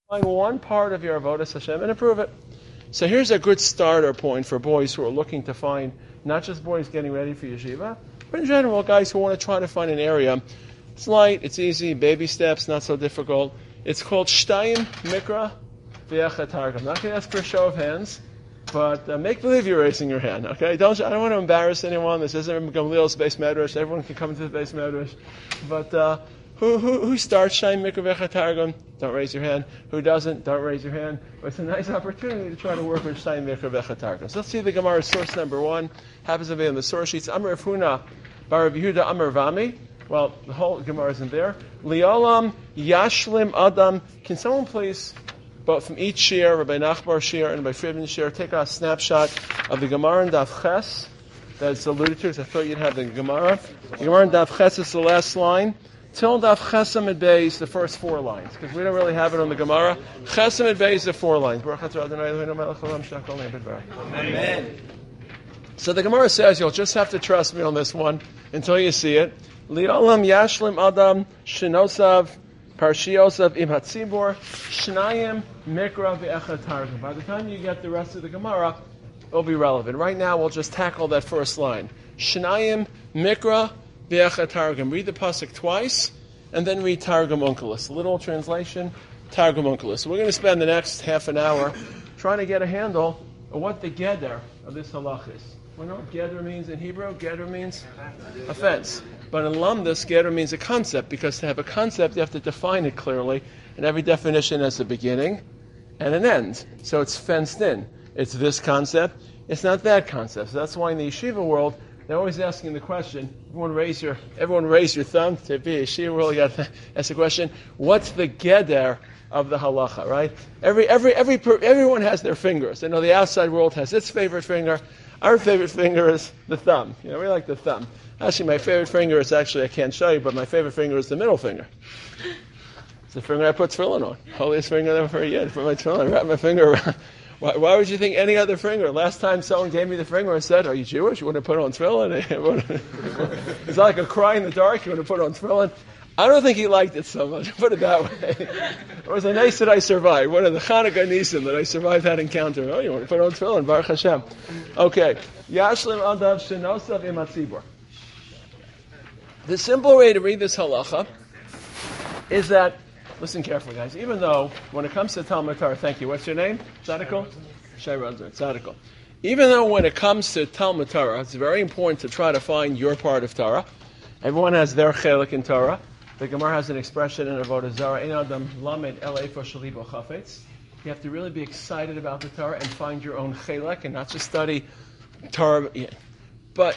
Find one part of your avodas Hashem and improve it. So here's a good starter point for boys who are looking to find, not just boys getting ready for yeshiva, but in general, guys who want to try to find an area. It's light, it's easy, baby steps, not so difficult. It's called Shtayim Mikra V'Echad Targum. I'm not going to ask for a show of hands, but make believe you're raising your hand, okay? I don't want to embarrass anyone. This isn't Gamliel's base medrash. Everyone can come to the base medrash. But who starts Shtayim Mikra V'Echad Targum? Don't raise your hand. Who doesn't? Don't raise your hand. But it's a nice opportunity to try to work with Shtayim Mikra V'Echad Targum. So let's see the Gemara source number 1. Happens to be on the source sheets. Amar Rav Huna bar Rav Yehuda Amar Vami. Well, the whole Gemara isn't there. Li'olam Yashlim Adam. Can someone please, both from each shir, Rabbi Nachbar shir and Rabbi Friedman shir, take a snapshot of the Gemara in Daf Ches that's alluded to, because I thought you'd have the Gemara. The Gemara in Daf Ches is the last line. Till Daf Chesam at Beis, the first 4 lines, because we don't really have it on the Gemara. Chesam at Beis, the 4 lines. Amen. So the Gemara says you'll just have to trust me on this one until you see it. Li'olam yashlim adam shenosav parshiosav im hatzibor shnayim mikra v'echad targum. By the time you get the rest of the Gemara, it'll be relevant. Right now, we'll just tackle that first line. Shnayim mikra v'echad targum. Read the pasuk twice, and then read Targum Onkelos. Literal translation, Targum Onkelos. So we're going to spend the next half an hour trying to get a handle of what the geder of this halach is. We know what geder means in Hebrew. Geder means offense. But in Lamdas, geder means a concept, because to have a concept, you have to define it clearly, and every definition has a beginning and an end. So it's fenced in. It's this concept. It's not that concept. So that's why in the yeshiva world, they're always asking the question. Everyone raise your thumb to be a yeshiva world. You got to ask the question: what's the geder of the halacha? Right? Everyone has their fingers. I know the outside world has its favorite finger. Our favorite finger is the thumb. We like the thumb. Actually, my favorite finger is I can't show you, but my favorite finger is the middle finger. It's the finger I put tefillin on. Holiest finger I've ever yet. Put my tefillin, I wrap my finger around. Why would you think any other finger? Last time someone gave me the finger and said, "Are you Jewish? You want to put on tefillin?" It's like a cry in the dark. You want to put on tefillin? I don't think he liked it so much. Put it that way. It was a nice that I survived. One of the Chanukah Nisim that I survived that encounter. Oh, you want to put on tefillin? Baruch Hashem. Okay. Yashlim adav shenosav im hatzibor. The simple way to read this halacha is that, listen carefully, guys, even though when it comes to Talmud Torah, thank you, what's your name? Tzadikal? Shai Razor, Tzadikal. Even though when it comes to Talmud Torah, it's very important to try to find your part of Torah. Everyone has their chelik in Torah. The Gemara has an expression in Avodah Zarah, Ein Adam Lamed El Eifo Shalibo Chafetz. You have to really be excited about the Torah and find your own chelik and not just study Torah. But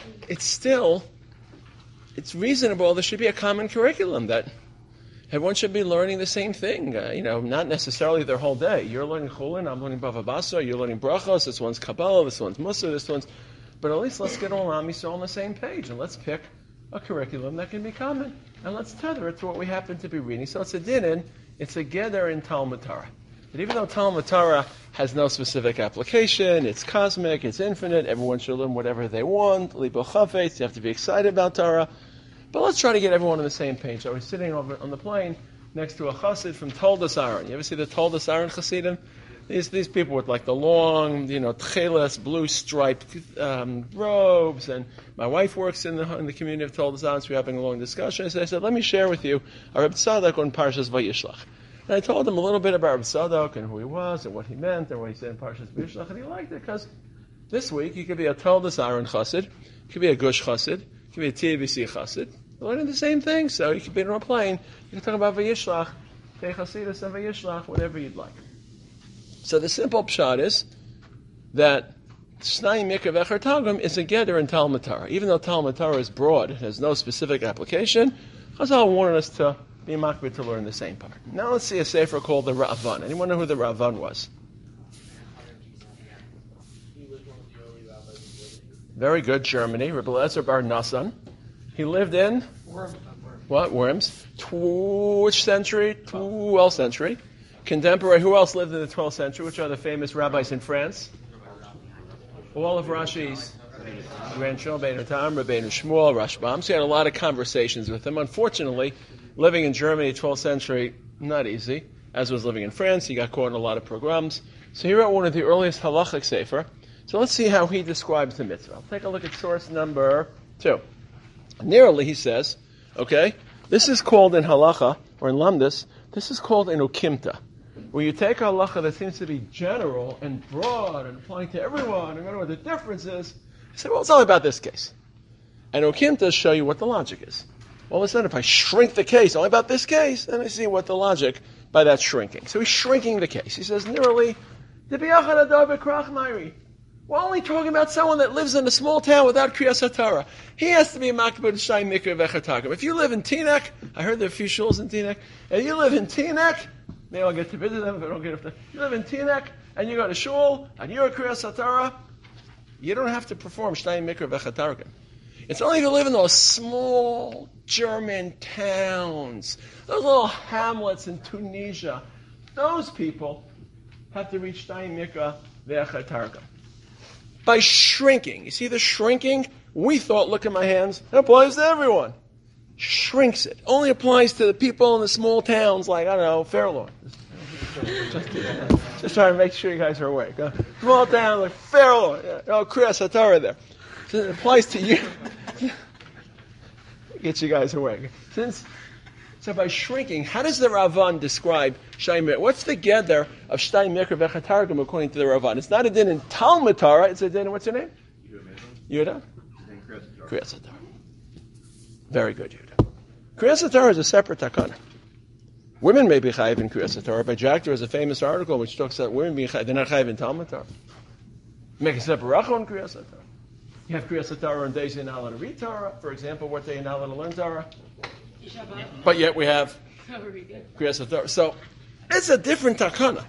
it's reasonable there should be a common curriculum that everyone should be learning the same thing, not necessarily their whole day. You're learning Chulin, I'm learning Bava Basra, you're learning Brachos, this one's Kabbalah, this one's Mussar, this one's... But at least let's get all Am Yisrael on the same page, and let's pick a curriculum that can be common, and let's tether it to what we happen to be reading. So it's a dinin, it's a geder in Talmud Torah. But even though Talmud Torah has no specific application, it's cosmic, it's infinite, everyone should learn whatever they want, libo chafetz, you have to be excited about Torah. But let's try to get everyone on the same page. I was sitting over on the plane next to a chassid from Toldos Aaron. You ever see the Toldos Aaron chassidim? These people with like the long, tcheles, blue striped robes. And my wife works in the community of Toldos Aaron, so we're having a long discussion. So I said, let me share with you our Reb Tzadok on Parshas Vayishlach. And I told him a little bit about Reb Tzadok and who he was and what he meant and what he said in Parshas Vayishlach, and he liked it because this week you could be a Toldos Aaron chassid, you could be a Gush chassid, you could be a TBC chassid. We're learning the same thing, so you could be on a plane, you can talk about Vayishlach, Chasidus and Vayishlach, whatever you'd like. So the simple pshat is that Shnayim Mikra V'Echad Targum is a geder in Talmud Torah. Even though Talmud Torah is broad, it has no specific application, Chazal wanted us to be makbid to learn the same part. Now let's see a sefer called the Ra'avan. Anyone know who the Ra'avan was? Very good, Germany. Rebbe Eliezer Bar Nassan. He lived in Worms. Which century? 12th century. Contemporary. Who else lived in the 12th century? Which are the famous rabbis in France? All of Rashi's grandchildren, Rabbeinu Tam, Rabbeinu Shmuel, Rashbam. So he had a lot of conversations with him. Unfortunately, living in Germany, 12th century, not easy. as was living in France. He got caught in a lot of pogroms. So he wrote one of the earliest halachic sefer. So let's see how he describes the mitzvah. I'll take a look at source number 2. Nearly, he says, okay, this is called in halacha, or in lamdus, this is called an ukimta, where you take a halacha that seems to be general and broad and applying to everyone, and I don't know what the difference is. You say, well, it's only about this case. And ukimtas show you what the logic is. All of a sudden, if I shrink the case, only about this case, then I see what the logic by that shrinking. So he's shrinking the case. He says, nearly, we're only talking about someone that lives in a small town without Kriyas HaTorah. He has to be makbid Shtayim Mikra V'Chatagim. If you live in Teaneck, I heard there are a few shuls in Teaneck, and you live in Teaneck, maybe I'll get to visit them if I don't get up there. You live in Teaneck, and you go to shul, and you're a Kriyas HaTorah, you don't have to perform Shtayim Mikra V'Chatagim. It's only if you live in those small German towns, those little hamlets in Tunisia, those people have to reach Shtayim Mikra V'Chatagim. By shrinking. You see the shrinking? We thought, look at my hands, it applies to everyone. Shrinks it. Only applies to the people in the small towns like, I don't know, Fairlawn. Just trying to make sure you guys are awake. Huh? Small town like Fairlawn. Oh, Kriyas HaTorah there. So it applies to you. Get you guys awake. So by shrinking, how does the Ravan describe Shtayim Mikra? What's the gather of Shtayim Mikra V'Chatagim according to the Ravan? It's not a din in Talmud Torah, it's a din in, what's your name? Yehuda? Kriyas HaTorah. Very good, Yehuda. Kriyas HaTorah is a separate takana. Women may be chayiv in Kriyas HaTorah, but Jack, there is a famous article which talks about women being chayiv. They're not chayiv in Talmud Torah. Make a separate bracha on Kriyas HaTorah. You have Kriyas HaTorah on days you're not allowed to read Torah. For example, what day you're not allowed to learn Torah? But yet we have Kriyas HaTorah. So it's a different takana.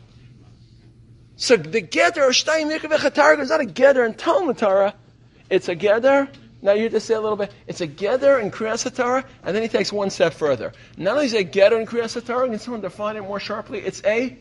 So the gather of Shtayim Mikra V'Chatagim is not a gather in Talmud Torah. It's a gather. Now you just say a little bit. It's a gather in Kriyas HaTorah, and then he takes one step further. Not only is it a gather in Kriyas HaTorah, can someone define it more sharply? It's a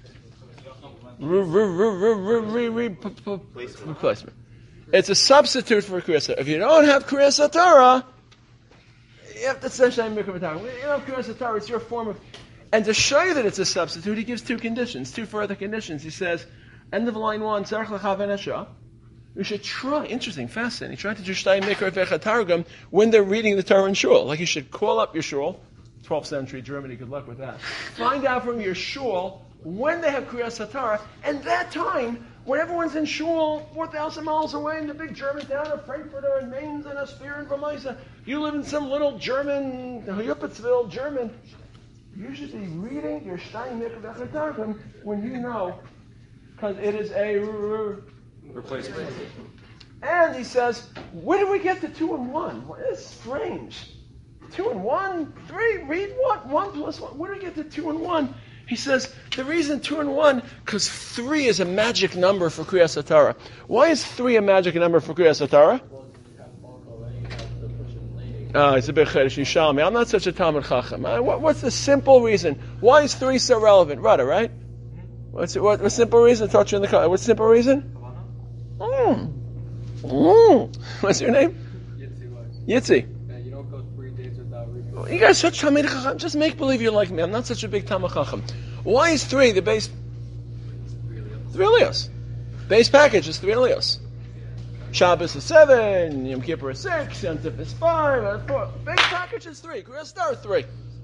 replacement. It's a substitute for Kriyas HaTorah. If you don't have Kriyas HaTorah, you have to say Shtayim Mikra V'Chatagim. You don't have Kriyas HaTorah, it's your form of... And to show you that it's a substitute, he gives two further conditions. He says, end of line 1, Tzarech L'chaven Esha. You should try, interesting, fascinating, try to do Shtayim Mikra V'Chatagim when they're reading the Torah in shul. Like you should call up your shul, 12th century Germany, good luck with that. Find out from your shul when they have Kriyas HaTorah, and that time, when everyone's in shul 4,000 miles away in the big German town of Frankfurt or in Mainz and Aspire and Vermeisa, you live in some little German, Huppitzville, German, you should be reading your Shtayim Mikra V'Chatagim when you know, because it is a replacement. And he says, where do we get the 2 and 1? Well, it's strange. 2 and 1, 3, read what? 1 plus 1. Where do we get the 2 and 1? He says, the reason 2 and 1, because 3 is a magic number for Kriyas HaTorah. Why is 3 a magic number for Kriyas HaTorah? It's a bit Chedesh Yishalmi. I'm not such a Talmud Chacham. What's the simple reason? Why is 3 so relevant? Rada, right? What's the simple reason? I taught you in the car. What's the simple reason? What's your name? Yitzi. You don't go 3 days without reading. You guys such Talmid Chacham. Just make believe you're like me. I'm not such a big Talmud Chacham. Why is 3 the base? 3 Aliyos. Base package is 3 Aliyos. Shabbos is 7, Yom Kippur is 6, Yom Tov is 5, 4. Base package is 3. Kriyas HaTorah 3.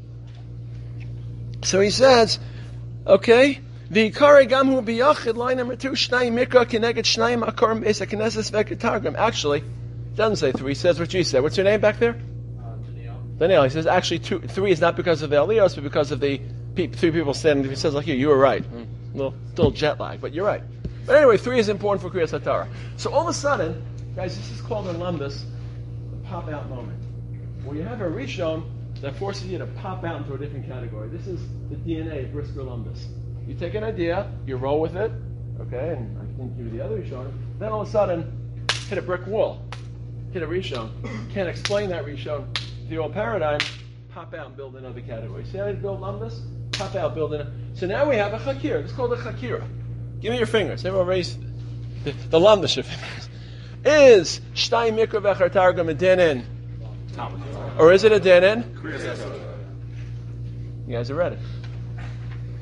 So he says, okay, the Ikare Gamhu Biyachid, line number 2, Shnai Mikra Kineged Shnai Makorim Beis HaKnesses V'Ketargum. Actually, it doesn't say 3, it says what you said. What's your name back there? Daniel. He says actually 3 is not because of the Aliyos, but because of the 3 people standing. He says like you were right. Still jet lag, but you're right. But anyway, 3 is important for Kriyas HaTorah. So all of a sudden, guys, this is called in Lumbus the pop-out moment. Where you have a Rishon that forces you to pop out into a different category. This is the DNA of Brisker Lumbus. You take an idea, you roll with it, okay, and I can give you the other Rishon. Then all of a sudden, hit a brick wall. Hit a Rishon. Can't explain that Rishon. The old paradigm, pop out and build another category. See how you build Lumbus? Pop out, build another. So now we have a Chakira. It's called a Chakira. Give me your fingers. Everyone raise the Lumbus of fingers. Is Shtayim Mikra V'Chatagim a din in? Or is it a din in? You guys are ready.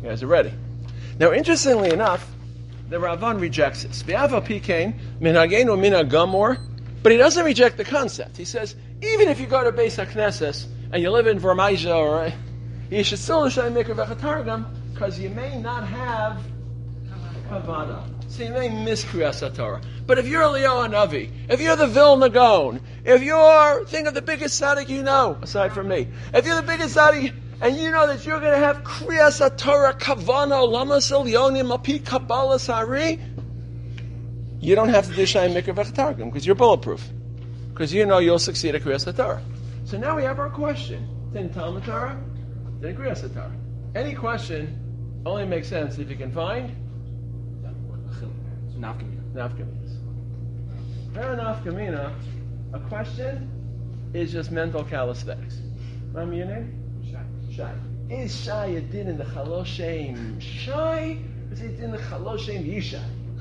You guys are ready. Now, interestingly enough, the Ravan rejects this. V'ava pikein minhagenu minhag gamor, but he doesn't reject the concept. He says, even if you go to Beis HaKnesses and you live in Vermaisha, or you should still l'shay mikra v'chatargam, because you may not have kavana. So you may miss Kriyas HaTorah. But if you're a Leo Hanavi, if you're the Vilna Gaon, if you're, think of the biggest tzaddik you know, aside from me, if you're the biggest tzaddik, and you know that you're going to have Kriyas HaTorah, Kavana, Lamas Elyonim, Api Kabbalah Sari, you don't have to do Shai Mikra V'Chatargim, because you're bulletproof. Because you know you'll succeed at Kriyas HaTorah. So now we have our question. Then Talmud Torah, then Kriyas HaTorah. Any question only makes sense if you can find Nafkaminas. Nafkamina, a question is just mental calisthenics. Remember your name? Shai. Is Shai a din in the Chaloshem Shai? Is it in the Chaloshem Yishai?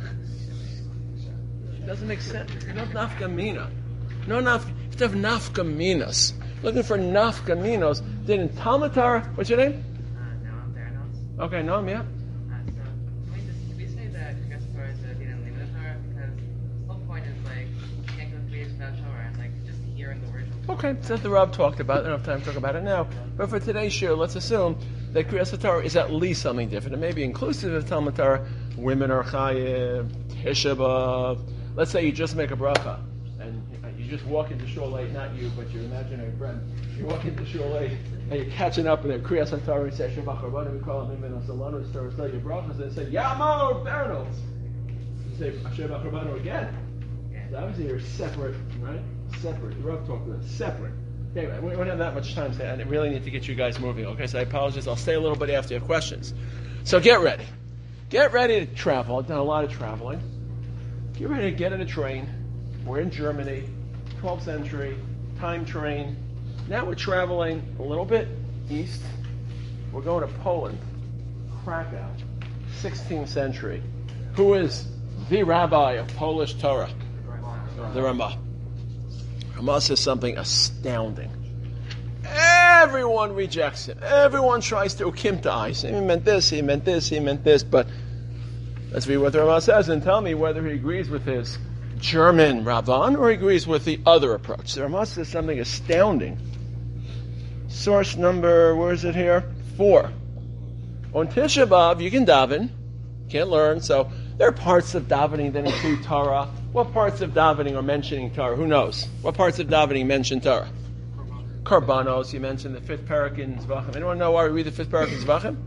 It doesn't make sense. No nafkamina. No nafkamina. You have to have nafkaminas. Looking for nafkaminos. Then in Talmud Torah, what's your name? Noam Theranos. Okay, Noam, yeah. Can we say that Kriyas Torah is a din and limit Torah? Because the whole point is like, you can't go 3 days without Torah, and like, just hearing the word. Okay, so the Rav talked about it. I don't have time to talk about it now. But for today's shir, let's assume that Kriyas Torah is at least something different. It may be inclusive of Talmud Torah. Women are chayiv, Tisha B'Av. Let's say you just make a bracha, and you just walk into shul late, not you, but your imaginary friend. You walk into shul late, and you're catching up in a Kriyas Torah, and you say, Shabbat Rabbanim, we call him Imen Asalanu, start your brachas, and say, Yamo Beranos. You say, Shabbat Rabbanim again. So obviously you're separate, right? Separate. The Rav talked about separate. Anyway, we don't have that much time today, and I really need to get you guys moving. Okay, so I apologize. I'll stay a little bit after you have questions. So get ready. Get ready to travel. I've done a lot of traveling. Get ready to get in a train. We're in Germany, 12th century, time train. Now we're traveling a little bit east. We're going to Poland, Krakow, 16th century. Who is the rabbi of Polish Torah? The Ramah. Ramah says something astounding. Everyone rejects him. Everyone tries to ukimtaize. He meant this, he meant this, he meant this, but let's read what the Ramah says and tell me whether he agrees with his German Ravan or he agrees with the other approach. The Ramah says something astounding. Source number, where is it here? 4. On Tisha B'Av, you can daven, can't learn, so there are parts of davening that include Torah. What parts of davening are mentioning Torah? Who knows? What parts of davening mention Torah? Karbanos, you mentioned the 5th parak in Zvachim. Anyone know why we read the 5th parak in Zvachim?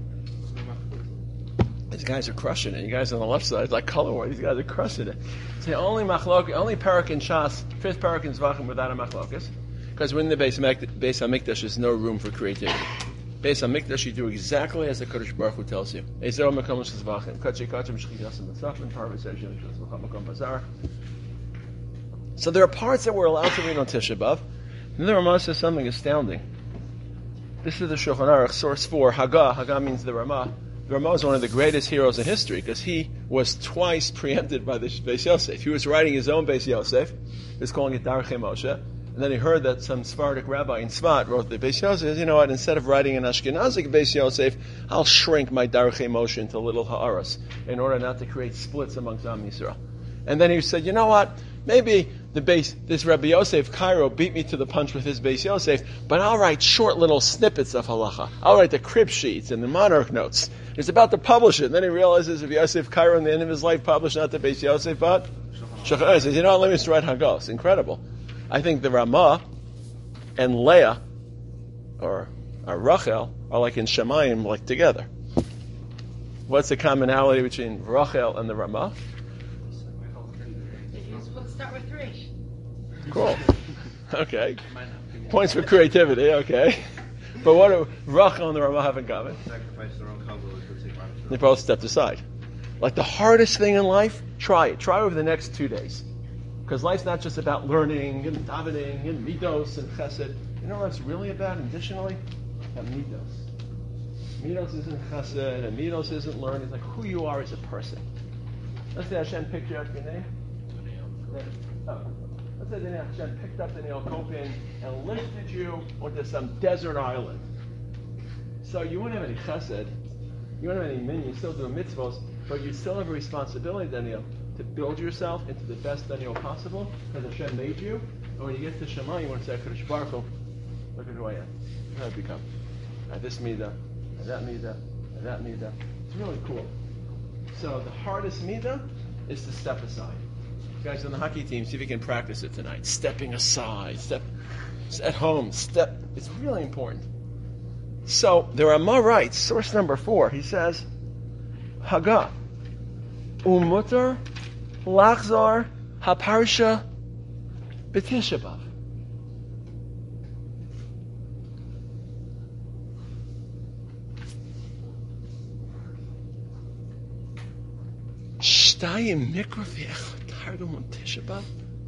These guys are crushing it. You guys on the left side, like color war, these guys are crushing it. It's the only parak in Shas, 5th parak in Zvachim without a machlokas. Because when the Beis HaMikdash, there's no room for creativity. Beis HaMikdash, you do exactly as the Kodesh Baruch Hu tells you. So there are parts that we're allowed to read on Tisha B'Av. And the Ramah says something astounding. This is the Shulchan Aruch, source 4, Haggah. Haggah means the Ramah. The Ramah is one of the greatest heroes in history because he was twice preempted by the Beis Yosef. He was writing his own Beis Yosef. He was calling it Darchei Moshe. And then he heard that some Sephardic rabbi in Tzfat wrote the Beis Yosef. He said, you know what, instead of writing an Ashkenazic Beis Yosef, I'll shrink my Darchei Moshe into little ha'aras in order not to create splits amongst Am Yisrael. And then he said, you know what, maybe this Rabbi Yosef Cairo beat me to the punch with his Beis Yosef, but I'll write short little snippets of halacha. I'll write the crib sheets and the monarch notes. He's about to publish it, and then he realizes if Yosef Cairo in the end of his life published not the Beis Yosef, but Shulchan. He says, you know what, let me just write Haggah. It's incredible. I think the Ramah and Leah, or Rachel, are like in Shemayim, like together. What's the commonality between Rachel and the Ramah? Let's start with 3. Cool. Okay. Points for creativity, okay. But what do Rachel and the Ramah have in common? They both stepped aside. Like the hardest thing in life, try it. Try over the next 2 days. Because life's not just about learning and davening and midos and chesed. You know what it's really about, additionally? About midos. Midos isn't chesed, and midos isn't learning. It's like who you are as a person. Let's say Hashem picked you up your name. Let's say Hashem picked up the Neil Kopin and lifted you onto some desert island. So you wouldn't have any chesed. You don't have any minyan, you still do mitzvahs, but you still have a responsibility, Daniel, to build yourself into the best Daniel possible, because Hashem made you. And when you get to Shema, you want to say, Kadosh Baruch Hu, look at who I am. Look how I become. I have this midah, and that midah, and that midah. It's really cool. So the hardest midah is to step aside. You guys on the hockey team, see if you can practice it tonight. Stepping aside, at home, step. It's really important. So the Ramah writes, source number 4, he says, Haga, umutar lachzar haparsha b'Tisha B'Av. Shtayim mikra v'echad targum on Tisha B'Av.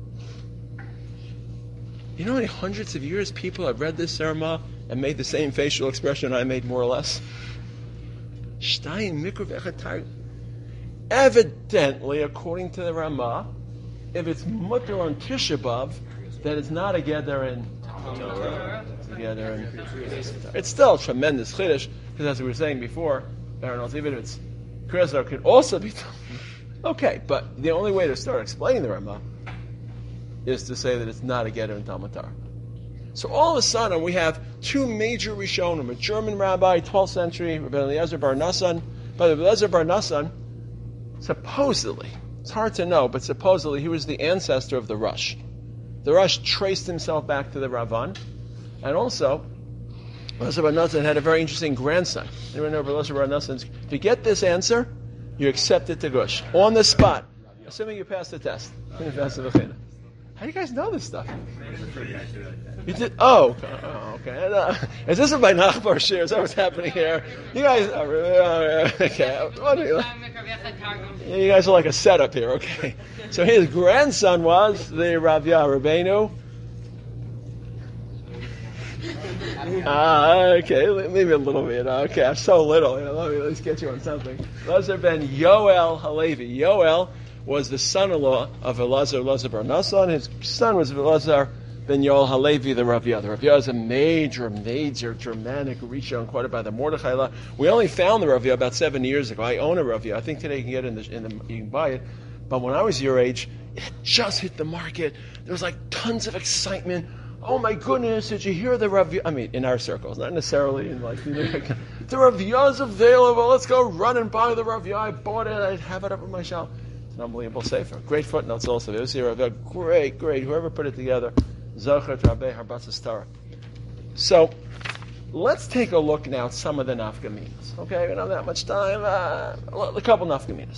You know how many hundreds of years people have read this Ramah and made the same facial expression I made, more or less? Shtayim mikra v'echad targum. Evidently, according to the Ramah, if it's mutter on Tisha B'Av, then it's not a gather in Torah. It's a gather in. It's still a tremendous chiddush, because as we were saying before, even if it's Kriyas could also be. Okay, but the only way to start explaining the Ramah is to say that it's not a gather in Talmud Torah. So all of a sudden, we have two major Rishonim, a German rabbi, 12th century, Rabbi Eliezer Bar Nassan. By the way, Eliezer Bar Nassan, supposedly, it's hard to know, but supposedly he was the ancestor of the Rush. The Rush traced himself back to the Ravan, and also, Eliezer Bar Nassan had a very interesting grandson. Anyone know Eliezer Bar Nassan? To get this answer, you accept it to Gush. On the spot. Assuming you pass the test. How do you guys know this stuff? You did? Oh, okay. Is this by Nachbar Shir? Is that what's happening here? You guys okay. You guys are like a setup here, okay. So his grandson was the Rav Rabbeinu. Okay, maybe a little bit. Okay, I'm so little. Let me at least get you on something. Elazar ben Yoel Halevi. Yoel was the son-in-law of Elazar Bar Nassan. His son was Elazar ben Yoel Halevi, the Rav Yah. The Rav Yah is a major Germanic Rishon quoted by the Mordechai Law. We only found the Rav Yah about 7 years ago. I own a Rav Yah. I think today you can get it you can buy it. But when I was your age, it had just hit the market. There was like tons of excitement. Oh my goodness, did you hear the Rav Yah? I mean, in our circles, not necessarily in like the Rav Yah's available. Let's go run and buy the Rav Yah. I bought it. I'd have it up on my shelf. It's an unbelievable sefer. Great footnotes also. It was Rav Yah. Great. Whoever put it together. Zachat Rabbi Harbatzas Torah. So, let's take a look now at some of the nafkaminas. Okay, we don't have that much time. A couple nafkaminas.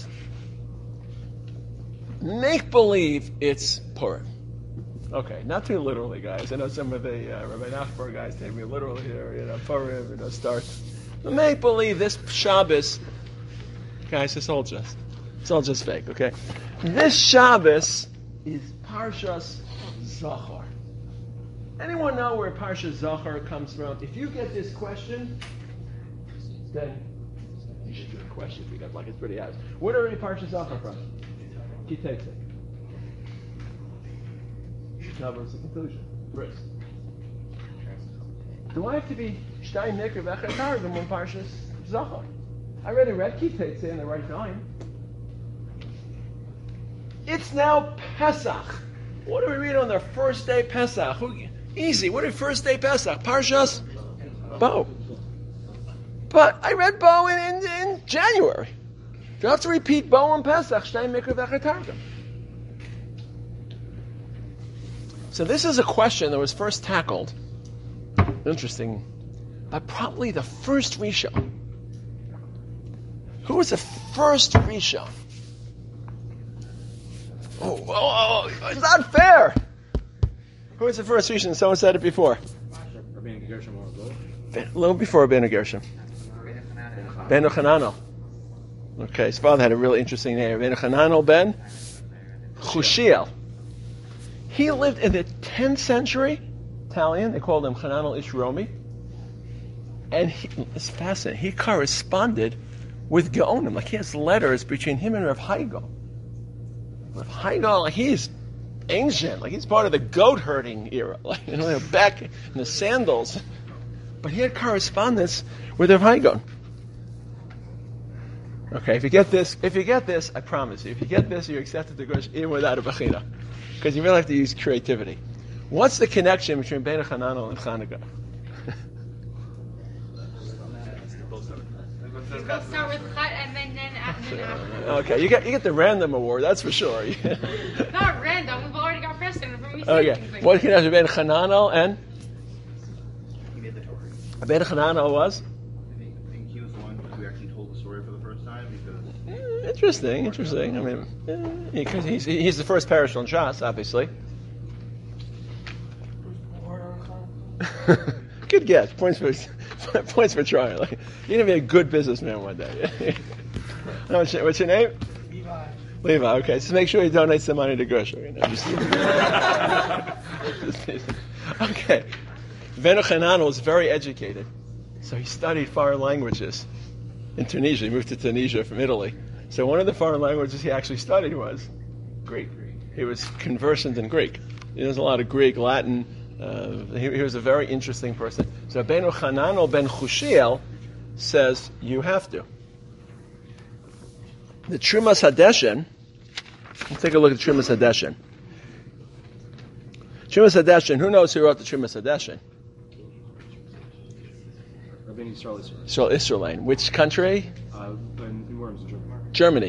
Make believe it's Purim. Okay, not too literally, guys. I know some of the Rabbi Nachbar guys take me literally here, Purim, start. But make believe this Shabbos, guys, it's all just fake, okay? This Shabbos is Parshas Zachar. Anyone know where Parshas Zachar comes from? If you get this question, then you should get a question if you got like it's pretty obvious. Where did Parshas Zachar from? He takes it. Now, what's the conclusion? First. Do I have to be Shtayim Mikra V'Echad Targum on Parshas Zachar? I already read Ki Tetzeh in the right time. It's now Pesach. What do we read on the first day Pesach? Easy. What is first day Pesach? Parshas Bo. But I read Bo in January. Do I have to repeat Bo on Pesach? Shtayim Mikra V'Echad Targum. So this is a question that was first tackled, interesting, by probably the first Rishon. Who was the first Rishon? Oh, it's not fair. Who was the first Rishon? Someone said it before. A little before Rabbeinu Gershom. Rabbeinu Hananel. Okay, his father had a really interesting name. Rabbeinu Hananel ben Chushiel. He lived in the 10th century, Italian. They called him Hananel Ish Romi. And it's fascinating. He corresponded with Gaonim. Like he has letters between him and Rav Heigel. Rav Heigel, like he's ancient. Like he's part of the goat herding era. Like they're back in the sandals. But he had correspondence with Rav Heigel. Okay, if you get this, I promise you, if you get this, you're accepted to Gush even without a Bechina. Because you really have to use creativity. What's the connection between Bein Chananel and Chanukah? He's going to start with Chat and then after. Okay, you get the random award, that's for sure. Not random. We've already got precedent from me. Okay, what connection between Chananel and? Bein Chananel was? I think he was the one who actually told the story for the first time because. Interesting. I mean, because he's the first parish on Shas, obviously. Good guess. Points for trying. Like, you're gonna be a good businessman one day. What's your name? Levi. Okay, so make sure you donate some money to Gershon. Okay. Bein Chananel was very educated, so he studied foreign languages in Tunisia. He moved to Tunisia from Italy. So one of the foreign languages he actually studied was Greek. He was conversant in Greek. He knows a lot of Greek, Latin. He was a very interesting person. So Bein Chananel ben Chushiel says you have to. The Trumas Hadeshen. Let's take a look at Trumas Hadeshen. Trumas Hadeshen. Who knows who wrote the Trumas Hadeshen? Rabbeinu Yisrael Israel. Yisrael Israel. Which country? In Worms, in Germany.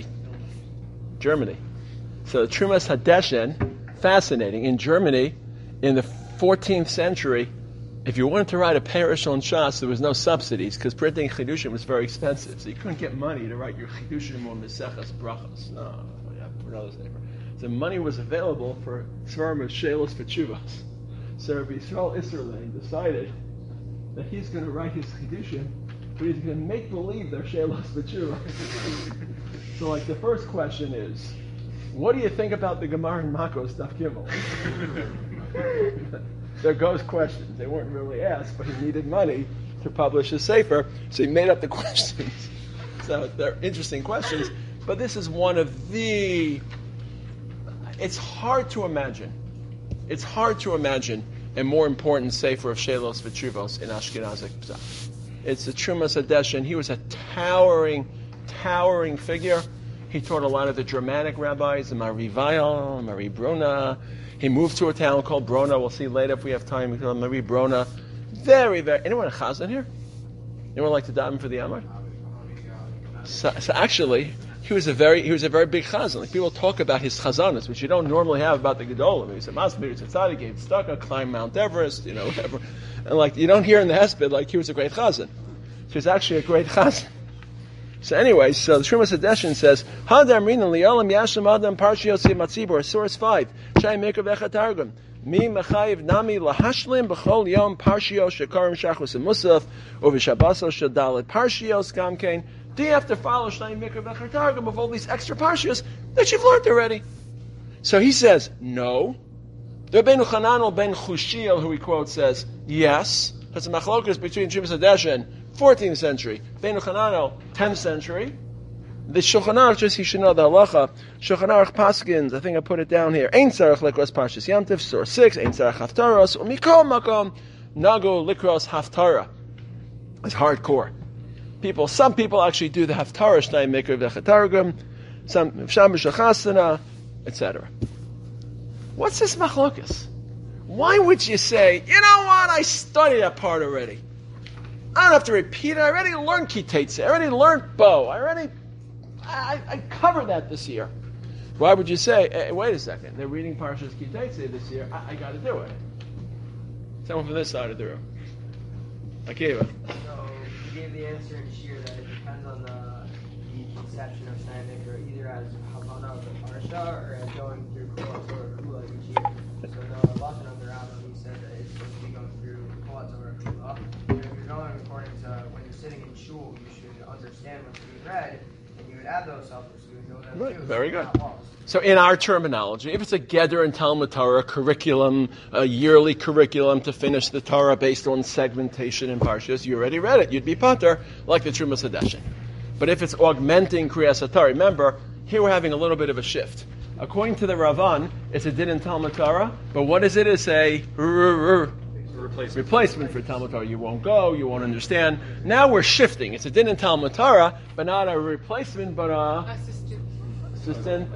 So the Trumas Hadeshen, fascinating. In Germany, in the 14th century, if you wanted to write a parish on Shas, there was no subsidies because printing Chidushim was very expensive. So you couldn't get money to write your Chidushim or Meseches Brachos. No, you have to put another paper. So money was available for Svarim of Shelos V'Tshuvos. So Rabbi Yisrael Isserlein decided that he's going to write his Chidushim, but he's going to make believe they're Shelos V'Tshuvos. So like the first question is, what do you think about the Gemara in Makos Daf Gimel? There goes questions. They weren't really asked, but he needed money to publish his sefer, so he made up the questions. So they're interesting questions, but this is one of the... It's hard to imagine a more important sefer of Shelos V'Tshuvos in Ashkenazic Psach. It's the Trumas Hadeshen. He was a towering figure. He taught a lot of the Germanic rabbis, the Mari Vayal, Mari Brona. He moved to a town called Brona. We'll see later if we have time. We call him Mari Brona. Very, very... Anyone a chazan here? Anyone like to daven for the Amar? So actually, he was a very big chazan. Like people talk about his chazanas, which you don't normally have about the Gedolim. He was a Masbir, he's a tzaddik, he stuck, climbed Mount Everest, whatever. And like you don't hear in the Hesped like he was a great chazan. So he's actually a great chazan. So anyway, so the Trumas Hadeshen says, Hadar Mrina Li'olam Yashem Adam Parshios Matzibor, source 5, Shai Mekov Echat Targum, Mi Mechayiv Nami Lahashlim B'chol Yom Parshios Shekarim Shachos and Musaf, over Shabbasos Shadalit Parshios Gamkein. Do you have to follow Shai Mekov Echat Targum of all these extra Parshios that you've learned already? So he says, no. The Rabbeinu Chananel ben Chushiel, who he quotes, says, yes. That's a machlokas between Trumas Hadeshen, 14th century, Bein Chananel, 10th century. The Shulchan Aruch, just he should know the halacha. Shulchan Aruch Paskins, I think I put it down here. Ein tzarech likros Parshas Yamtiv, source 6. Ein tzarech haftaros, umikol makom nago likros haftara. It's hardcore. Some people actually do the haftara shnai mikra v'chatargum, some shamish achasana, etc. What's this machlokas? Why would you say, you know what, I studied that part already. I don't have to repeat it. I already learned Kitetse. I already learned Bo. I covered that this year. Why would you say, hey, wait a second, they're reading Parshas Kitetse this year. I got to do it. Someone from this side of the room. Akiva. So you gave the answer in Shir that it depends on the conception of Shnai Mikra, either as Havana of the Parsha or as going through Kolat or Kula each year. So the Lashon of the Rambam, he said that it's supposed to be going through Kolat or Kula. If you're going according to when you're sitting in shul, you should understand what's being read, and you would add those suffers, so you would know them right. too. Very so good. not lost. So in our terminology, if it's a Geder and Talmud Torah curriculum, a yearly curriculum to finish the Torah based on segmentation in Parshas, you already read it. You'd be pater, like the Trumas Hadeshen. But if it's augmenting Kriyas HaTorah, remember, here we're having a little bit of a shift. According to the Ravan, it's a din in Talmud Torah, but what is it? It's a replacement for Talmud Torah. You won't go, you won't understand. Now we're shifting. It's a din in Talmud Torah, but not a replacement, but a assistant.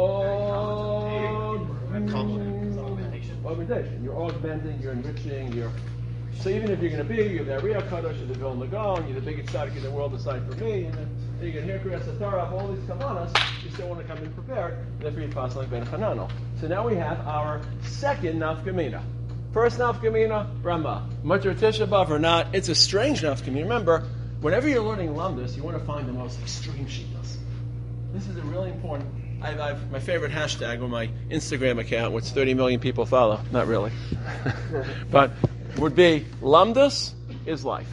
Augmentation. You're augmenting, you're enriching, so even if you're going to be, you're the Ariya Kadosh, you're the Vilna Gaon, you're the biggest tzaddik in the world aside from me, and then you can hear Kriyas Torah, all these kavanas, you still want to come in prepared, and therefore you pass like Ben Hananel. So now we have our second nafkamina. First nafkamina, Rama. Mutter Tisha B'Av or not, it's a strange nafkamina. Remember, whenever you're learning Lamdas, you want to find the most extreme shittas. This is a really important. I've my favorite hashtag on my Instagram account, which 30 million people follow. Not really, but would be Lamdas is life.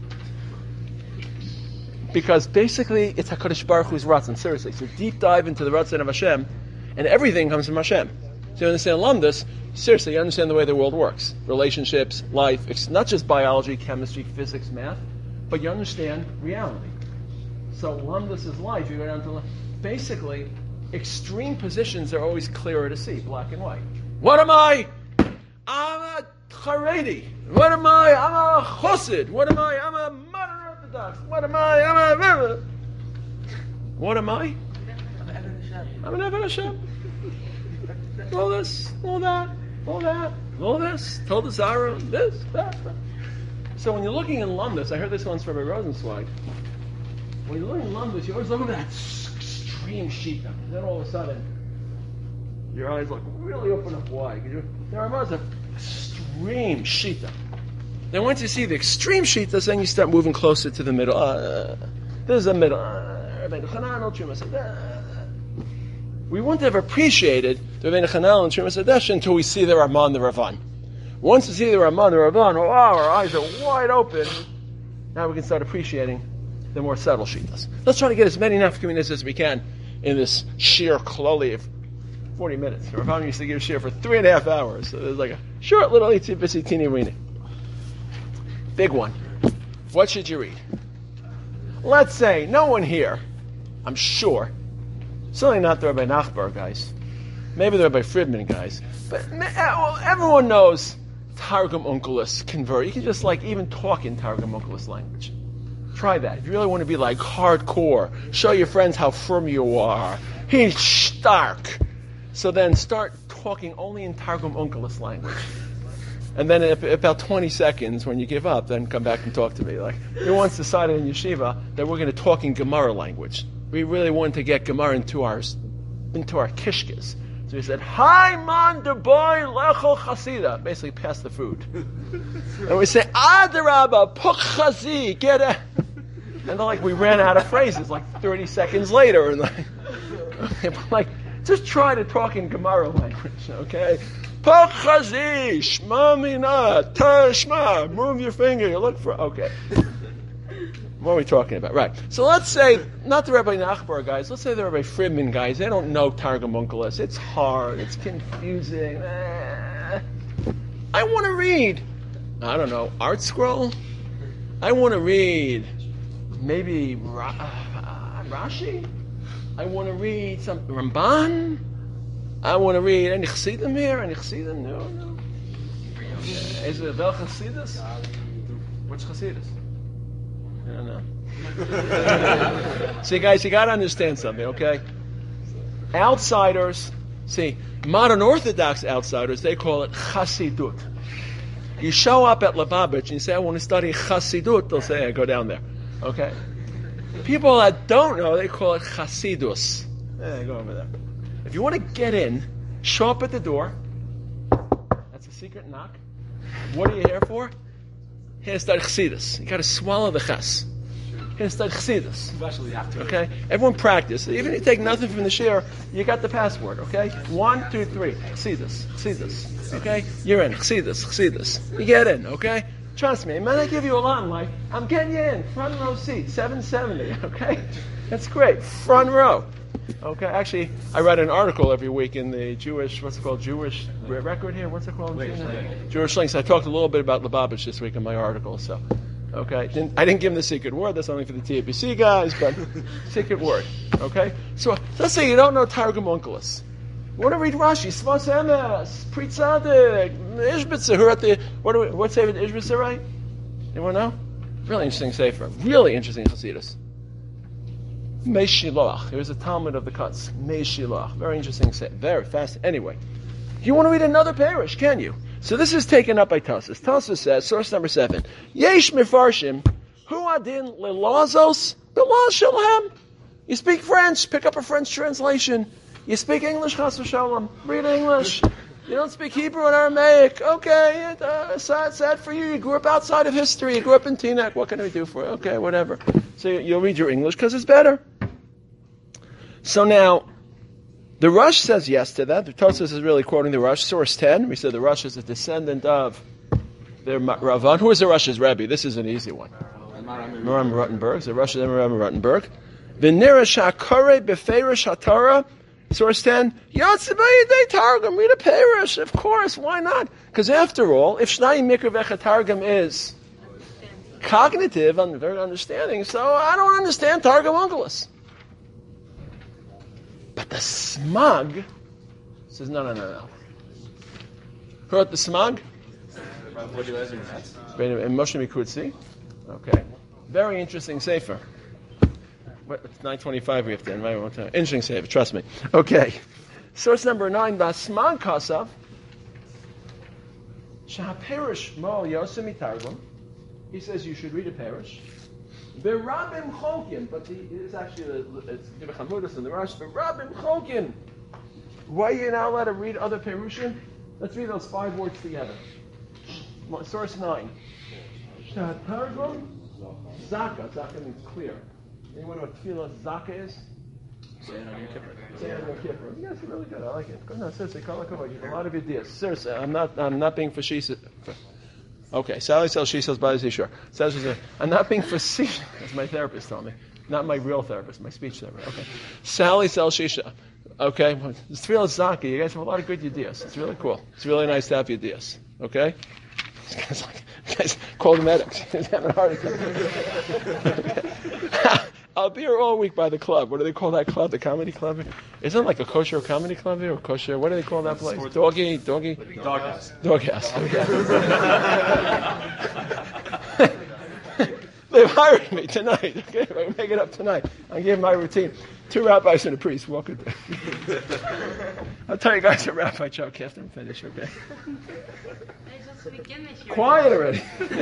Because basically, it's HaKadosh Baruch Hu's Ratzon. Seriously, it's a deep dive into the Ratzon of Hashem, and everything comes from Hashem. So you understand Lamdas, seriously, you understand the way the world works. Relationships, life, it's not just biology, chemistry, physics, math, but you understand reality. So Lamdas is life. You go down to basically, extreme positions are always clearer to see, black and white. What am I? I'm a Haredi. What am I? I'm a Chassid. What am I? I'm a modern Orthodox. What am I? I'm a... What am I? I'm an Eved Hashem. All this, all that, all that, all this. Told the Zara, this, that. So when you're looking in Lamdas, I heard this once from Rabbi Rosenzweig. When you're looking in Lamdas, you always look at that extreme shita. Then all of a sudden, your eyes look really open up wide. There are moments of extreme shita. Then once you see the extreme shitas, then you start moving closer to the middle. This is the middle. We wouldn't have appreciated the Rebbeinu Chananel and Trumas Hadesh until we see the Ramah and the Ravan. Once we see the Ramah and the Ravan, our eyes are wide open. Now we can start appreciating the more subtle shitas. Let's try to get as many nafkaminas as we can in this sheer kloli of 40 minutes. The Ravan used to give sheer for 3.5 hours. So there's like a short little itsy bitsy teeny weeny. Big one. What should you read? Let's say no one here, I'm sure, certainly not the Rabbi Nachbar guys, maybe the Rabbi Friedman guys, but everyone knows Targum Onkelos convert. You can just even talk in Targum Onkelos language. Try that. If you really want to be hardcore, show your friends how firm you are. He's stark. So then start talking only in Targum Onkelos language. And then in about 20 seconds, when you give up, then come back and talk to me. We once decided in yeshiva that we're going to talk in Gemara language. We really wanted to get Gemara into our kishkes. So we said, "Hi man de boy lechol chasida," basically pass the food. And we say, "Adarabba puk chazi, get it." And then we ran out of phrases 30 seconds later, and just try to talk in Gemara language, okay? Puk chazi, shma mina, tashma, move your finger, you look for, okay. What are we talking about? Right. So let's say, not the Rabbi Nachbar guys, let's say the Rabbi Friedman guys, they don't know Targum Onkelos. It's hard, it's confusing. I want to read, I don't know, Art Scroll? I want to read maybe Rashi? I want to read some Ramban? I want to read any Chassidim here? Any Chassidim? No. Is it Vel Chassidus? Which Chassidus? I don't know. See, guys, you got to understand something, okay? Outsiders, modern Orthodox outsiders, they call it Chassidut. You show up at Lubavitch and you say, "I want to study Chassidut," they'll say, "I go down there." Okay? People that don't know, they call it Chassidus. Go over there. If you want to get in, show up at the door. That's a secret knock. What are you here for? Here to study Chassidus. You got to swallow the Chas. Here to study Chassidus. Especially after. Okay? Everyone practice. Even if you take nothing from the shir, you got the password. Okay? 1, 2, 3. Chassidus. Okay? You're in. Chassidus. You get in. Okay? Trust me. Man, I give you a lot in life. I'm getting you in. Front row seat. 770. Okay? That's great. Front row. Okay, actually, I write an article every week in the Jewish Record here? What's it called? Jewish Links. I talked a little bit about Lubavitch this week in my article, so, okay. I didn't give them the secret word, that's only for the TABC guys, but secret word, okay? So, let's say you don't know Targum Onkelos. We want to read Rashi, Svas Emes, Pri Tzadik, Ishbitzer. Who are at the, what's David Ishbitzer, right? Anyone know? Really interesting sefer. Really interesting Hasidus. Mei Shiloach. Here's a Talmud of the cuts. Mei Shiloach. Very interesting sefer. Very fast. Anyway, you want to read another parish, can you? So this is taken up by Tosfos. Tosfos says, source number 7, Yesh Mefarshim, Hu Adin Lelazos, Belaz Shalhem. You speak French, pick up a French translation. You speak English, Chas v'Shalom, read English. You don't speak Hebrew and Aramaic. Okay, sad for you. You grew up outside of history. You grew up in Teaneck. What can I do for you? Okay, whatever. So you'll read your English because it's better. So now, the Rush says yes to that. The Tosfos is really quoting the Rush. Source 10, we said the Rush is a descendant of their Ravan. Who is the Rush's Rebbe? This is an easy one. Maram Rottenberg. The Rush is Maram Rottenberg. V'nira shakare beferish hatara. Source 10, Yatzibay Targum, read a parish. Of course, why not? Because after all, if Shnai Mikra Vecha Targum is cognitive and very understanding, so I don't understand Targum Onkelos. But the Smag says, no. Who wrote the Smag? Moshe Mikutzi. Okay. Very interesting sefer. It's 9:25 we have to end. Interesting sefer, trust me. Okay. Source number 9, Basman Kasav. Shahaperish Mo Yosem Targum. He says you should read a parish. Berabim Cholkin, but it's actually it's Gibbechamudas in the Rush. Berabim Cholkin. Why are you not allowed to read other perushim? Let's read those 5 words together. Source 9. Shatargum Zaka. Zaka means clear. Anyone know what tefillah zaka is? Say it on Yom Kippur. Say it on Yom Kippur. Yes, really good. I like it. Good. No, seriously, you have a lot of ideas. Seriously, I'm not being facetious. Okay, Sally sells, she sells, buys, sure. I'm not being facetious, as my therapist told me. Not my real therapist, my speech therapist. Okay. Sally sells, shisha. Okay, this tefillah zaka. You guys have a lot of good ideas. It's really cool. It's really nice to have ideas. Okay. Guys, call the medics. He's having a heart attack. I'll be here all week by the club. What do they call that club? The comedy club? Isn't it like a kosher comedy club here? Or kosher? What do they call that place? Doggy? Doghouse. Doghouse. Okay. They've hired me tonight. Okay, I'm make it up tonight. I give my routine. 2 rabbis and a priest. Walk it there. I'll tell you guys a rabbi joke after I'm finished. Okay. Quiet already.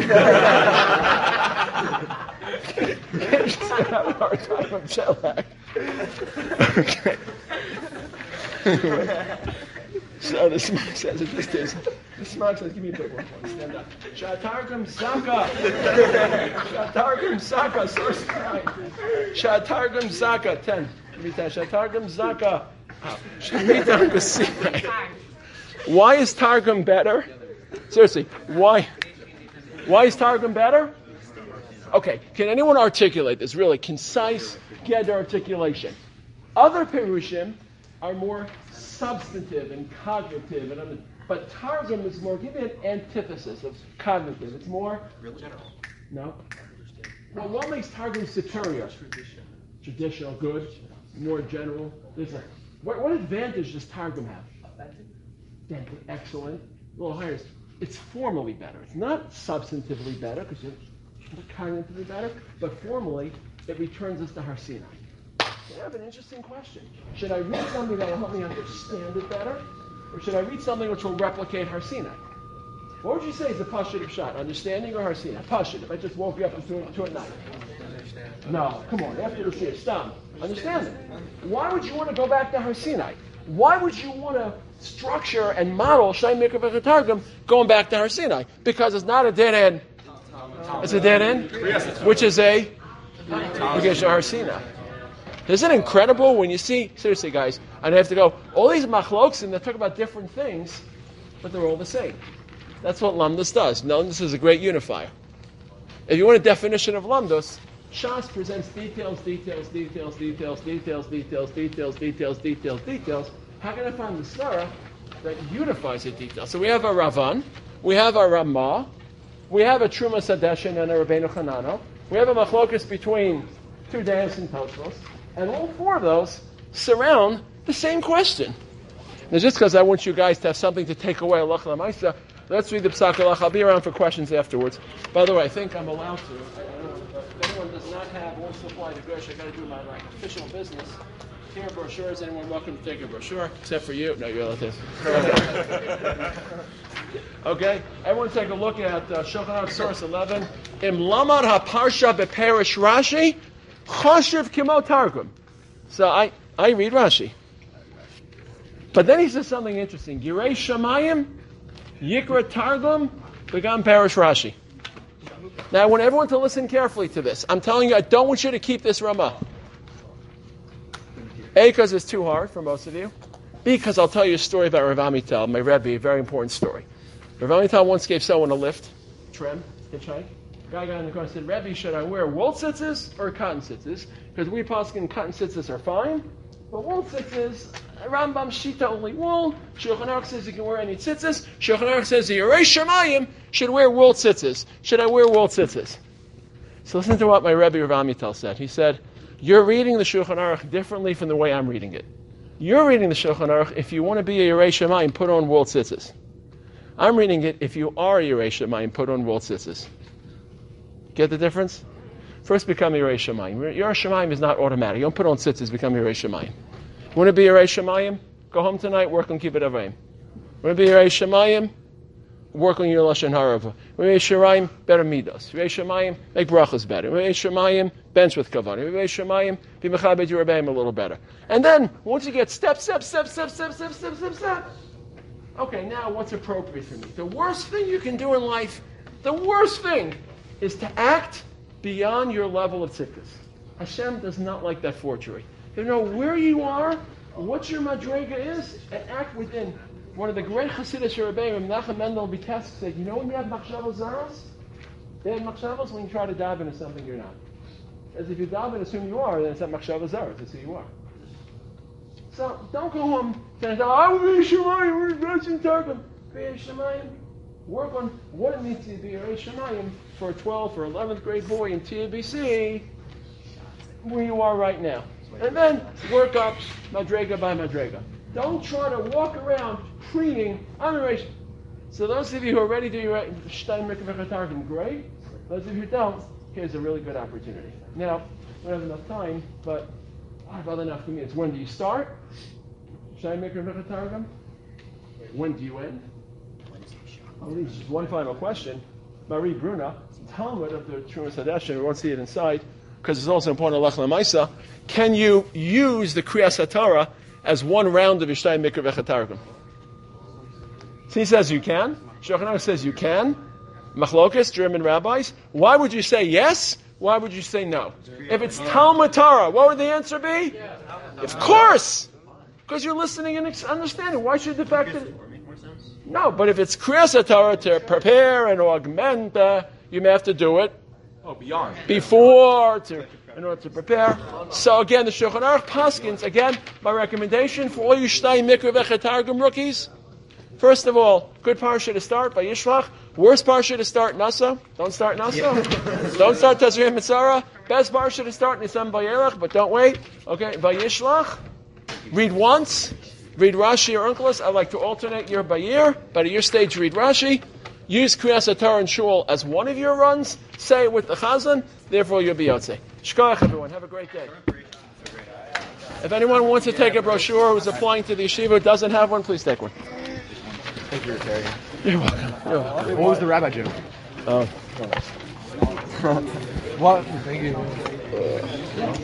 Can't just have a hard time with jet lag. Okay. Anyway. So the Smog says it just is. The Smog says, give me a big one. Stand up. Shatargum Zaka. Shatargum Zaka. Source 9. Shatargum Zaka. 10. Give me that. Shatargum Zaka. Shemitan B'Sinai. Why is Targum better? Seriously, why is Targum better? Okay, can anyone articulate this? Really, concise, get articulation. Other Perushim are more substantive and cognitive, but Targum is more, give me an antithesis of cognitive. It's more... Real general. No? Well, what makes Targum superior? Traditional, good, more general. What advantage does Targum have? Authentic. Excellent. A little higher. It's formally better. It's not substantively better, because it's cognitively better, but formally, it returns us to Har Sinai. I have an interesting question. Should I read something that will help me understand it better, or should I read something which will replicate Har Sinai? What would you say is the pashut of Shot? Understanding or Har Sinai? Pashut, if I just woke you up and threw it at night. No, come on, after the year, stop. Understanding. Why would you want to go back to Har Sinai? Why would you want to structure and model Shnai Mikra Vecha Targum going back to Har Sinai? Because it's not a dead end. It's a dead end, which is a Har Sinai. Isn't it incredible when you see, seriously guys, and I have to go, all these machloks and they talk about different things, but they're all the same. That's what Lamdus does. Lamdus is a great unifier. If you want a definition of Lamdus, Shas presents details. How can I find the Svara that unifies the details? So we have a Ravan, we have a Ramah, we have a Truma Sadeshin and a Rabbeinu Chanano, we have a machlokus between 2 Dayas and Tosfos, and all 4 of those surround the same question. Now, just because I want you guys to have something to take away, Allah Lamaisa, let's read the Psak Halach. I'll be around for questions afterwards. By the way, I think I'm allowed to. If anyone does not have all supply to Gersh, I got to do my official business. Here are brochures. Anyone welcome to take a brochure, except for you. No, your relatives. Okay, everyone take a look at Shulchan Aruch source 11. Im lamad haparsha beperish Rashi, choshev kimo targum. So I read Rashi. But then he says something interesting. Yirei Shamayim, Yikra Targum, Begam Perish Rashi. Now I want everyone to listen carefully to this. I'm telling you, I don't want you to keep this Ramah. A, because it's too hard for most of you. B, because I'll tell you a story about Rav Amital, my Rebbe, a very important story. Rav Amital once gave someone a lift, trim, hitchhike. Guy got in the car and said, Rebbe, should I wear wool tzitzis or cotton tzitzis? Because we poskin cotton tzitzis are fine, but wool tzitzis, Rambam Shita only wool. Shulchan Aruch says you can wear any tzitzis. Shulchan Aruch says the Yirei Shamayim should wear wool tzitzis. Should I wear wool tzitzis? So listen to what my Rebbe Rav Amital said. He said, you're reading the Shulchan Aruch differently from the way I'm reading it. You're reading the Shulchan Aruch, if you want to be a Yirei Shamayim, put on wool tzitzis. I'm reading it, if you are a Yirei Shamayim, put on wool tzitzis. Get the difference? First, become a Yirei Shamayim. Yirei Shamayim is not automatic. You don't put on tzitzis, become a Yirei Shamayim. You want to be a Yirei Shamayim? Go home tonight, work on Kibbut Avayim. Want to be a Yirei Shamayim? Work on your Lashon Hara. Yirei Shamayim, better midos. Yirei Shamayim, make brachas better. Yirei Shamayim, bench with kavanah. Yirei Shamayim, be mechabed your rebbeim a little better. And then, once you get step. Okay, now what's appropriate for me? The worst thing you can do in life, the worst thing, is to act beyond your level of tzidkus. Hashem does not like that forgery. You know where you are, what your madrega is, and act within. One of the great Hasidic Rebbeim, Menachem Mendel Bitesk, said, you know when you have machshavos zaros? They have machshavos when you try to dive into something you're not. As if you dive into who you are, then it's not machshavos zaros, it's who you are. So don't go home saying, I will be a Shemayim, we're Rashi Targum. Be a Shemayim. Work on what it means to be a Shemayim for a 12th or 11th grade boy in TABC, where you are right now. And then work up madrega by madrega. Don't try to walk around preening, I'm a Reish. So those of you who are ready to do your Shtein Mikveh Targum, great. Those of you who don't, here's a really good opportunity. Now, we don't have enough time, but I have other enough communities. When do you start? Shtein Mikveh Targum? When do you end? Just one final question. Marie Bruna, Talmud of the Trumas Hadeshin, we won't see it inside, because it's also important to Lech Lemaisa. Can you use the Kriyas HaTorah as one round of Yishtayim Mikra V'Chatargum? So he says you can. Shulchan Aruch says you can. Machlokas, German rabbis. Why would you say yes? Why would you say no? If it's Talmud Torah, what would the answer be? Of course! Because you're listening and understanding. Why should the fact that... No, but if it's Kriyas HaTorah to prepare and augment, you may have to do it before in order to prepare. So again, the Shulchan Aruch Paskins, again, my recommendation for all you Shtayim Mikra V'Chatargum rookies, first of all, good parsha to start by Yishlach. Worst parsha to start Nasa. Don't start Nasa. Don't start Tazriyah Mitzara. Best parsha to start Nisan Vayelach, but don't wait. Okay, by Yishlach. Read once. Read Rashi or Unkelos. I like to alternate year by year, but at your stage, read Rashi. Use Kriyas HaTorah and Shul as one of your runs. Say it with the Chazan. Therefore, you'll be Yotzei. Shkoyach, everyone. Have a great day. If anyone wants to take a brochure who's applying to the yeshiva who doesn't have one, please take one. Thank you, Terry. You're welcome. What was the rabbi joke? Oh. What? Thank you.